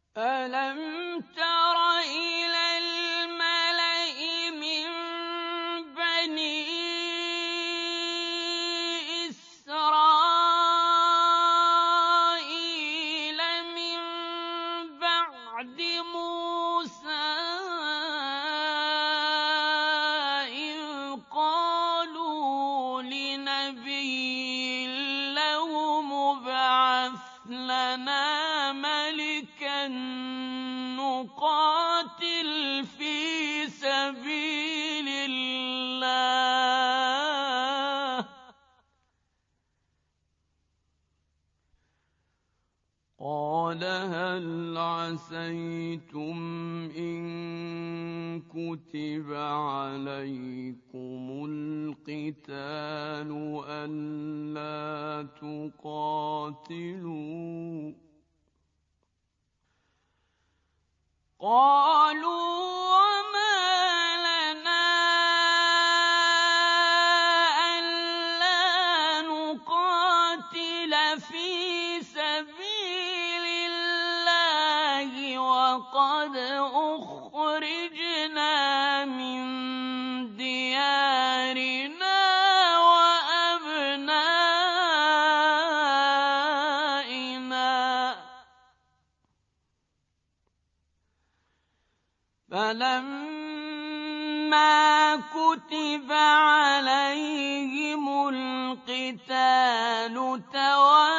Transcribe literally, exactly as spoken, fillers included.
أَلَمْ تَرَ إِلَى الْمَلَإِ مِن بَنِي إِسْرَائِيلَ مِن بَعْدِ مُوسَىٰ إِذْ قَالُوا لِنَبِيٍّ لَّهُمُ ابْعَثْ لَنَا مَلِكًا نُّقَاتِلْ فِي سَبِيلِ اللَّهِ ۖ قَالَ هَلْ عَسَيْتُمْ إِن كُتِبَ عَلَيْكُمُ الْقِتَالُ أَلَّا تُقَاتِلُوا ۖ قَالُوا وَمَا لَنَا أَلَّا نُقَاتِلَ فِي سَبِيلِ اللَّهِ وَقَدْ أُخْرِجْنَا مِن دِيَارِنَا وَأَبْنَائِنَا ۖ فَلَمَّا كُتِبَ عَلَيْهِمُ الْقِتَالُ تَوَلَّوْا